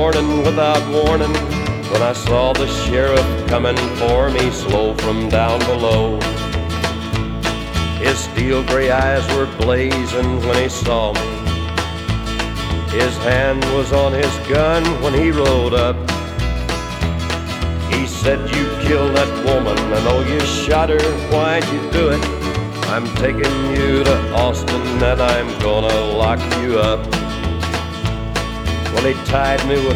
morning without warning, when I saw the sheriff coming for me slow from down below. His steel gray eyes were blazing when he saw me. His hand was on his gun when he rode up. He said, "You killed that woman. I know you shot her. Why'd you do it? I'm taking you to Austin and I'm gonna lock you up." Well, he tied me with